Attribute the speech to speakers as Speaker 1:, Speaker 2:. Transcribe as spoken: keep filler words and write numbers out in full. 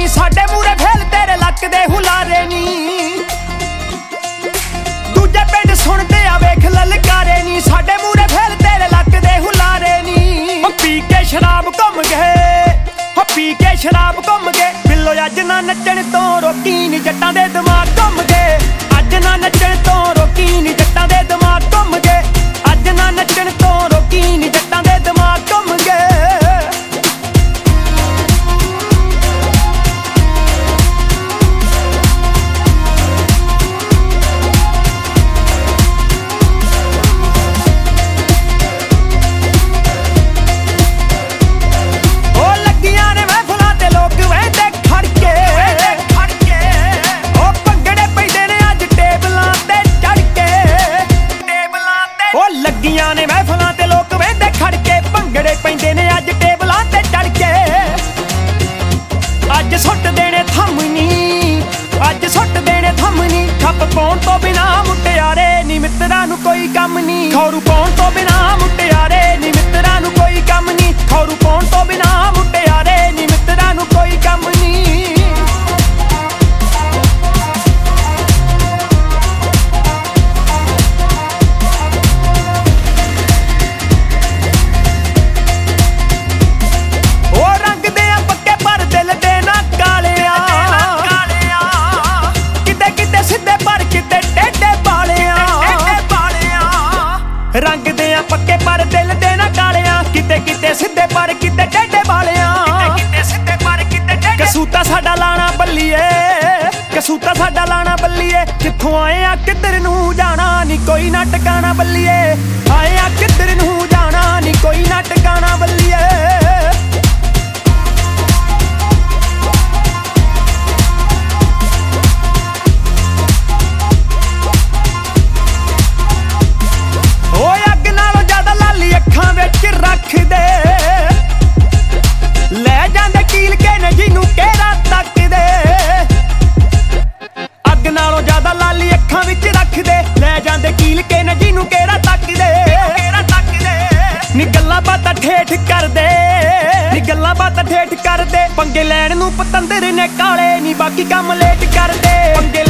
Speaker 1: ਨੀ ਸਾਡੇ ਮੂਰੇ ਫੇਲ ਤੇਰੇ ਲੱਕ ਦੇ ਹੁਲਾਰੇ ਨੀ ਦੂਜੇ ਪਿੰਡ ਸੁਣਦੇ ਆ ਵੇਖ ਲਲਕਾਰੇ ਨੀ ਸਾਡੇ ਮੂਰੇ ਫੇਲ ਤੇਰੇ ਲੱਕ ਦੇ ਹੁਲਾਰੇ ਨੀ ਓ ਪੀ ਕੇ ਸ਼ਰਾਬ ਘੁੰਮ ਗਏ ਹੋ ਪੀ ਕੇ ਸ਼ਰਾਬ ਘੁੰਮ ਗਏ ਬਿੱਲੋ ਅੱਜ ਨਾ ਨੱਚਣ ਤੋਂ ਰੋਕੀ ਨੀ ਜੱਟਾਂ ਦੇ ਦਿਮਾਗ ਘੁੰਮ ਗਏ ਅੱਜ ਨਾ ਨੱਚਣ ਤੋਂ ਰੋਕੀ ਨੀ ਜੱਟਾਂ ਦੇ ਦਿਮਾਗ ਘੁੰਮ ਗਏ ਅੱਜ ਨਾ ਨੱਚਣ ਤੋਂ ਰੋਕੀ ਨੀ ਜੱਟਾਂ ਦੇ ਦਿਮਾਗ ਘੁੰਮ ਗਏ ਲੱਗੀਆਂ ਨੇ ਮਹਿਫਲਾਂ ਤੇ ਲੋਕ ਵੇਂਦੇ ਖੜ ਕੇ ਭੰਗੜੇ ਪੈਂਦੇ ਨੇ ਅੱਜ ਟੇਬਲਾਂ ਤੇ ਚੜ ਕੇ ਅੱਜ ਸੁੱਟ ਦੇਣੇ ਥੰਮਨੀ ਅੱਜ ਸੁੱਟ ਦੇਣੇ ਥੰਮਨੀ ਖੱਪ ਪਾਉਣ ਤੋਂ ਬਿਨਾ ਮੁਟਿਆਰੇ ਨੀ ਮਿੱਤਰਾਂ ਨੂੰ ਕੋਈ ਕੰਮ ਨੀ ਖੌਰੂ ਪਾਉਣ ਤੋਂ ਬਿਨਾ ਮੁਟਿਆਰੇ ਨੀ ਮਿੱਤਰਾਂ ਨੂੰ ਕੋਈ ਕੰਮ ਨੀ ਖੌਰੂ ਪਾਉਣ ਤੋਂ ਬਿਨਾ ਮੁਟਿਆਰੇ ਨੀ ਮਿੱਤਰਾਂ ਨੂੰ ਕੋਈ ਕੰਮ ਨੀ ਰੰਗ ਦੇ ਆ ਪੱਕੇ ਪਰ ਦਿਲ ਦੇ ਨਾ ਕਾਲਿਆਂ ਕਿਤੇ ਕਿਤੇ ਸਿੱਧੇ ਪਰ ਕਿਤੇ ਟੇਢੇ ਵਾਲਿਆਂ ਕਿਤੇ ਕਿਤੇ ਸਿੱਧੇ ਪਰ ਕਿਤੇ ਟੇਢੇ ਕਸੂਤਾ ਸਾਡਾ ਲਾਣਾ ਬੱਲੀਏ ਕਸੂਤਾ ਸਾਡਾ ਲਾਣਾ ਬੱਲੀਏ ਕਿੱਥੋਂ ਆਏ ਆ ਕਿੱਧਰ ਨੂੰ ਜਾਣਾ ਨੀ ਕੋਈ ਨਾ ਟਿਕਾਣਾ ਬੱਲੀਏ ਆਏ ਆ ਕਿੱਧਰ ਨੂੰ ਜਾਣਾ ਨੀ ਕੋਈ ਨਾ ਟਿਕਾਣਾ ਬੱਲੀਏ ਰੱਖਦੇ ਲੈ ਜਾਂਦੇ ਕੀਲ ਕੇ ਨੇ ਜਿਹਨੂੰ ਕਿਹੜਾ ਤੱਕਦੇ ਅੱਗ ਨਾਲੋਂ ਜ਼ਿਆਦਾ ਲਾਲੀ ਅੱਖਾਂ ਵਿੱਚ ਰੱਖਦੇ ਲੈ ਜਾਂਦੇ ਕੀਲ ਕੇ ਨੇ ਜਿਹਨੂੰ ਕਿਹੜਾ ਤੱਕਦੇ ਕਿਹੜਾ ਤੱਕਦੇ ਨੀ ਗੱਲਾਂ ਬਾਤਾਂ ਠੇਠ ਕਰਦੇ ਨੀ ਗੱਲਾਂ ਬਾਤਾਂ ਠੇਠ ਕਰਦੇ ਪੰਗੇ ਲੈਣ ਨੂੰ ਪਤੰਦਰ ਨੇ ਕਾਲੇ ਨੀ ਬਾਕੀ ਕੰਮ ਲੇਟ ਕਰਦੇ ਪੰਗੇ